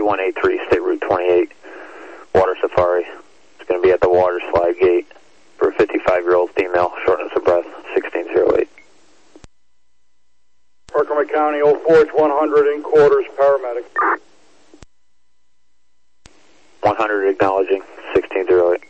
3183, State Route 28, Water Safari. It's going to be at the water slide gate for a 55-year-old female, shortness of breath, 1608. Herkimer County 04, 100 in quarters, paramedic. 100 acknowledging, 1608.